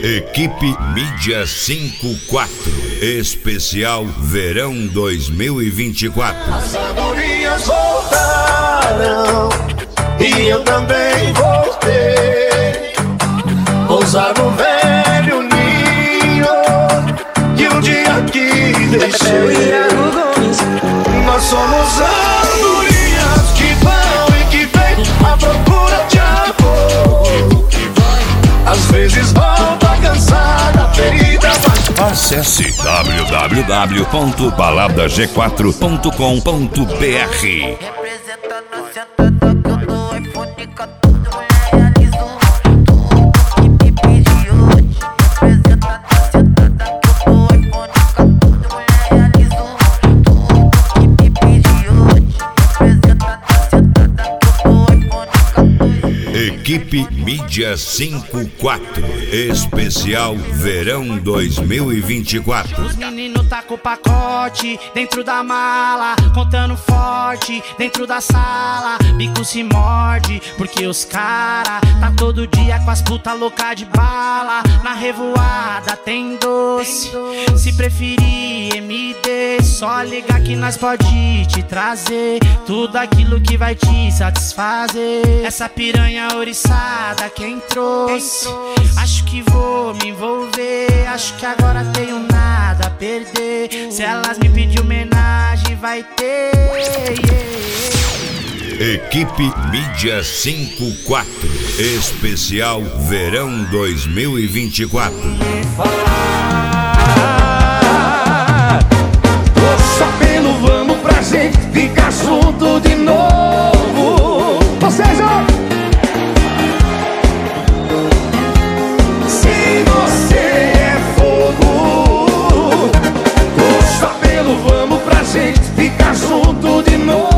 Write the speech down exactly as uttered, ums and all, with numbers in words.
Equipe Mídia cinquenta e quatro, especial Verão dois mil e vinte e quatro. As andorinhas voltaram e eu também voltei. Pousar no velho ninho que um dia aqui deixei. Nós somos andorinhas que vão e que vêm à procura de amor. Às vezes volta cansada, ferida, mas... Acesse w w w ponto balada g quatro ponto com ponto b r. Representando a sentada que eu dou iPhone quatorze, mulher realizo equipe de hoje. Representando a sentada que eu dou iPhone quatorze, mulher realizo equipe de hoje. Representando a sentada que eu dou iPhone quatorze. Equipe Mídia cinquenta e quatro, especial Verão dois mil e vinte e quatro. Os meninos tá com o pacote dentro da mala, contando forte dentro da sala. Bico se morde, porque os cara tá todo dia com as puta louca de bala. Na revoada tem doce, se preferir M D, só ligar que nós pode te trazer tudo aquilo que vai te satisfazer. Essa piranha oriçada quem trouxe, acho que vou me envolver, acho que agora tenho nada a perder. Se elas me pedir homenagem vai ter, yeah. Equipe Mídia cinquenta e quatro, especial Verão dois mil e vinte e quatro. Tô sabendo, vamos pra gente ficar junto de novo. Vocês, ó! Se você é fogo, tô sabendo, vamos pra gente ficar junto de novo.